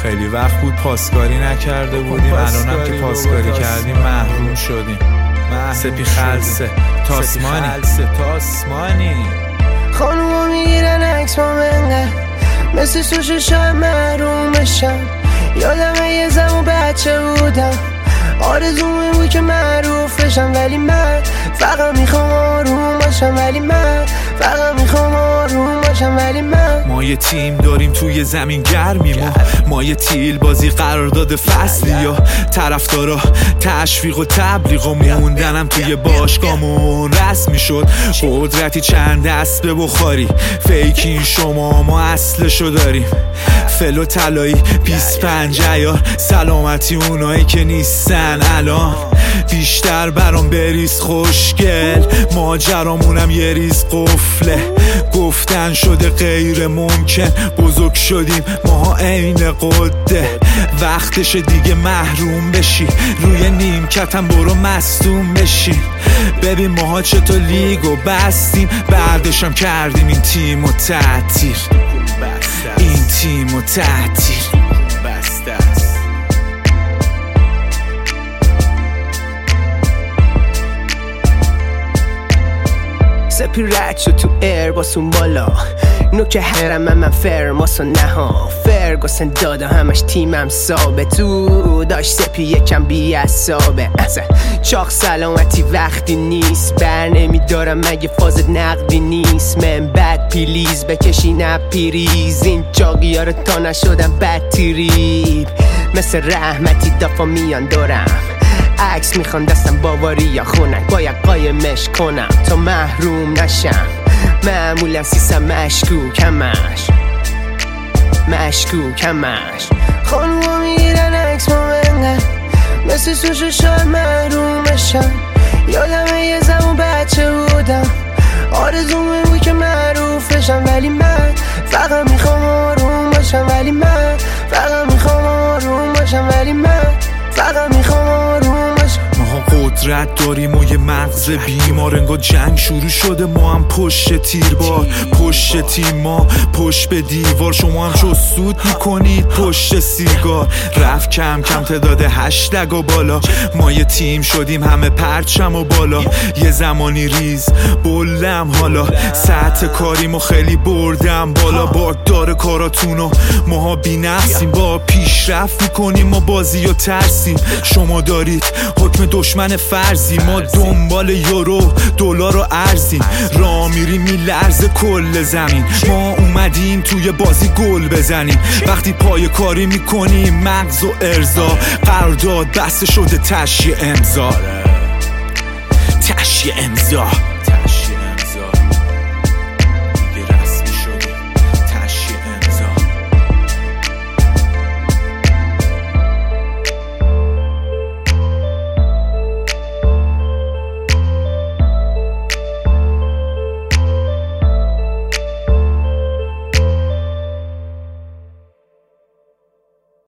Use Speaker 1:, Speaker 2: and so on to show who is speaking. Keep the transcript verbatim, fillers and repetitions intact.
Speaker 1: خیلی وقت بود پاسکاری نکرده بودیم، الانم که پاسکاری کردیم محروم شدیم. سپی خلسه تاسمانی تاسمانی
Speaker 2: خانوما میگیرن عکس با منقدر مثل سوشو شاید محروم بشم. یادمه یه زمان بچه بودم آرزومه بود که معروف بشم، ولی من فقط میخوام آروم باشم. ولی من فقط میخوام آروم باشم. ولی من
Speaker 1: ما یه تیم داریم توی زمین گرمیم و ما یه تیل بازی قرارداد فصلی یا طرفدارا تشویق و تبلیغ و موندنم توی باشگاهمون رسمی شد. قدرتی چند دست به بخاری فیکین شما ما اصلشو داریم. فلو طلایی بیست پنج عیار سلامتی اونایی که نیستن الان. بیشتر برام بریز خوشگل ماجرامونم یه ریز قفله. گفتن شده غیر ممکن بزرگ شدیم ماها عین قده. وقتش دیگه محروم بشی روی نیمکتم برو مصدوم بشی. ببین ماها چطور لیگو بستیم بعدشم کردیم این تیمو تعطیل. این تیمو تعطیل بسته است.
Speaker 2: سپی رد شد تو ایر باسون بالا نوکه هرم من فرماس و نها فرگوسن دادا همش تیمم ثابه تو داشت. سپی یکم بی اصابه اصلا چاق سلامتی وقتی نیست بر نمیدارم مگه فازت نقدی نیست. من بد پیلیز بکشی نپیریز این چاقی ها رو تا نشدم بد تیریب مثل رحمتی دفا میان دارم. عکس میخوان دستم باواری یا خونک باید قایمش کنم تا محروم نشم. معمولا سیستم مشکوک همش مشکوک همش. خانوما میگیرن عکس با منقدر مثل سوشو شاید محروم بشم. یادمه یه زمان بچه بودم آرزومه بود که معروف بشم. ولی من فقط میخوام آروم باشم. ولی من فقط میخوام آروم باشم. ولی من فقط میخوام آروم باشم.
Speaker 1: ماها قدرت داریم و یه مغز بیمار انگار جنگ شروع شده ما هم پشت تیربار پشت تیم ما پشت به دیوار. شما هم چو سود میکنید پشت سیگار. رفت کم کم تعداد هشتگ و بالا ما یه تیم شدیم همه پرچم و بالا. یه زمانی ریز بلدم حالا سطح کاریمو خیلی بردم بالا. باگ داره کاراتونو ماها بی نفسیم با پیشرفت میکنیم ما بازی و ترسیم. شما دارید حکم دشمن فرضی ما دنبال یورو دلار و ارزیم. راه میریم میلرزه کل زمین ما اومدیم توی بازی گل بزنیم. وقتی پای کاری میکنیم مغز و ارضا قرارداد بسته شده تشییع امضا تشییع امضا.